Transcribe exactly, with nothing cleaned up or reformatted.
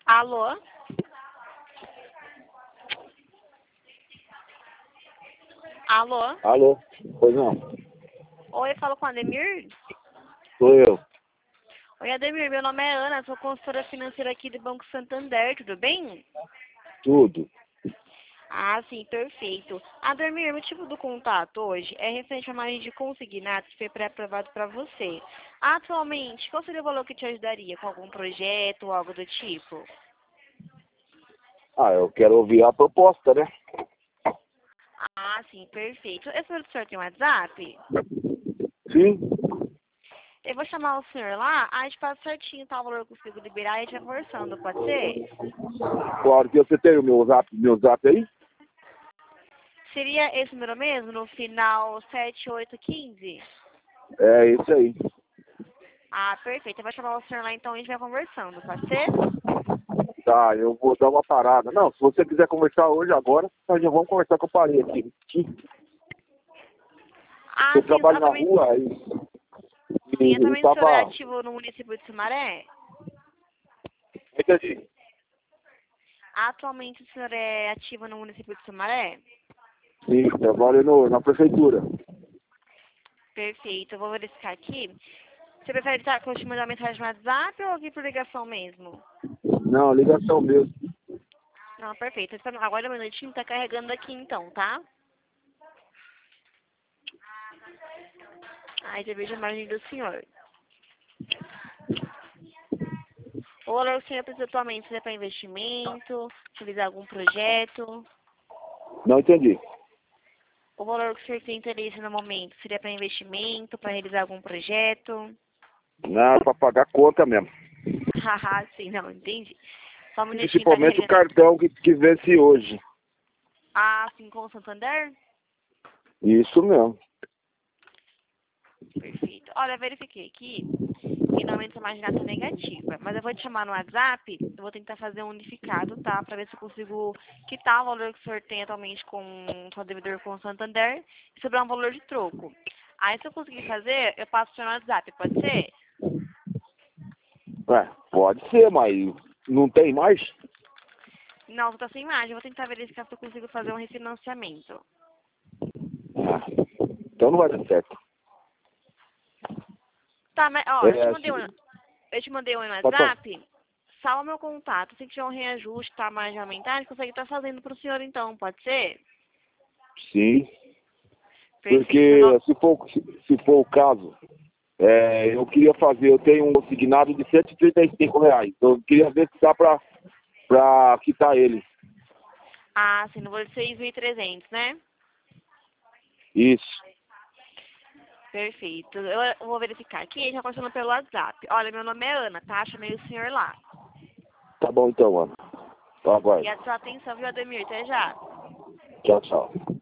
Alô? Alô? Alô? Pois não? Oi, eu falo com o Ademir? Sou eu. Oi, Ademir, meu nome é Ana, sou consultora financeira aqui do Banco Santander, tudo bem? Tudo. Ah, sim, perfeito. Ademir, o motivo do contato hoje é referente a margem de consignados que foi pré-aprovado para você. Atualmente, qual seria o valor que te ajudaria com algum projeto ou algo do tipo? Ah, eu quero ouvir a proposta, né? Ah, sim, perfeito. Esse número do senhor tem WhatsApp? Sim. Eu vou chamar o senhor lá, a gente passa certinho tá, o valor que eu consigo liberar e a gente vai conversando, pode ser? Claro que você tem o meu zap, meu zap aí? Seria esse número mesmo, no final sete oito um cinco? É isso aí. Ah, perfeito. Eu vou chamar o senhor lá então e a gente vai conversando, pode ser? Tá, eu vou dar uma parada. Não, se você quiser conversar hoje, agora, nós já vamos conversar que eu parei aqui. Ah, Eu sim, trabalho eu na também, rua aí. sim, E, eu e também o senhor é tava. ativo no município de Sumaré? Entendi. Atualmente o senhor é ativo no município de Sumaré? Sim, trabalho no, na prefeitura. Perfeito, eu vou verificar aqui. Você prefere tá, que eu te mandar uma mensagem no WhatsApp ou aqui por ligação mesmo? Não, ligação mesmo. Não, perfeito. Então, agora um minutinho, tá carregando aqui então, tá? Aí já vejo a margem do senhor. O valor que o senhor precisa atualmente é para investimento, realizar algum projeto. Não entendi. O valor que o senhor tem interesse no momento seria para investimento, para realizar algum projeto. Não, é pra pagar conta mesmo. Haha, sim, não, entendi. Só um minutinho, tá Principalmente o carregando aqui. cartão que, que vence hoje. Ah, sim, com o Santander? Isso mesmo. Perfeito. Olha, eu verifiquei aqui. Finalmente a margem está negativa. Mas eu vou te chamar no WhatsApp, eu vou tentar fazer um unificado, tá? Para ver se eu consigo quitar o valor que o senhor tem atualmente com o seu devedor com o Santander e sobrar um valor de troco. Aí se eu conseguir fazer, eu passo o senhor no WhatsApp, pode ser? É, pode ser, mas não tem mais? Não, tá sem margem. Eu vou tentar verificar se eu consigo fazer um refinanciamento. Ah, então não vai dar certo. Tá, mas ó, eu te É, mandei um, eu te mandei um no pode falar. WhatsApp. Salva meu contato. Se tiver um reajuste, tá mais de aumentar, a gente consegue estar fazendo pro senhor então, pode ser? Sim, Perfeito. Meu nome... porque se for, se, se for o caso, é, eu queria fazer, eu tenho um consignado de cento e trinta e cinco reais. Então eu queria ver se dá pra, pra quitar ele. Ah, sim, no valor de seis mil e trezentos, né? Isso. Perfeito. Eu vou verificar aqui, já conversando pelo WhatsApp. Olha, meu nome é Ana, tá? Chamei o senhor lá. Tá bom então, mano. Tá, E aguardo. a sua atenção, viu, Ademir? Até já. Tchau, tchau.